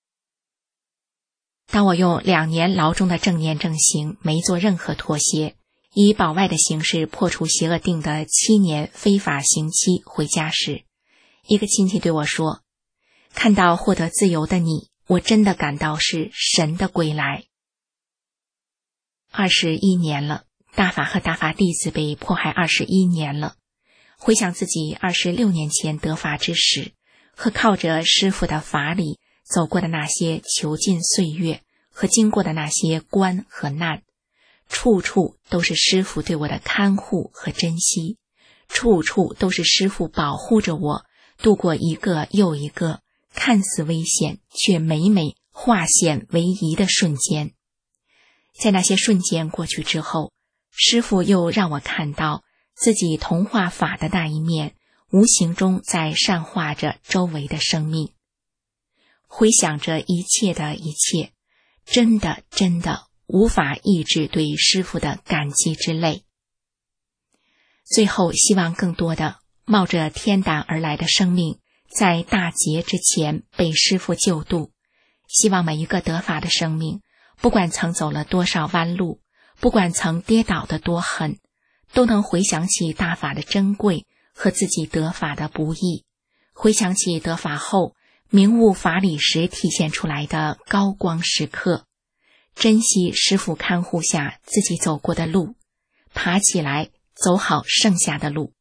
当我用2年牢中的正念正行没做任何妥协，以保外的形式破除邪恶定的7年非法刑期回家时，一个亲戚对我说，看到获得自由的你，我真的感到是神的归来。21年了，大法和大法弟子被迫害21年了。回想自己26年前得法之时，和靠着师父的法理走过的那些囚禁岁月，和经过的那些关和难，处处都是师父对我的看护和珍惜，处处都是师父保护着我，度过一个又一个看似危险却每每化险为夷的瞬间。在那些瞬间过去之后，师父又让我看到自己同化法的那一面，无形中在善化着周围的生命。回想着一切的一切，真的无法抑制对师父的感激之泪。最后希望更多的冒着天胆而来的生命，在大劫之前被师父救度。希望每一个得法的生命，不管曾走了多少弯路，不管曾跌倒的多狠，都能回想起大法的珍贵和自己得法的不易，回想起得法后明悟法理时体现出来的高光时刻，珍惜师父看护下自己走过的路，爬起来走好剩下的路。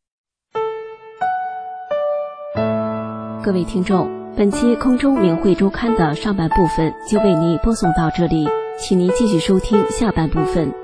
各位听众，本期空中明慧周刊的上半部分就为您播送到这里，请您继续收听下半部分。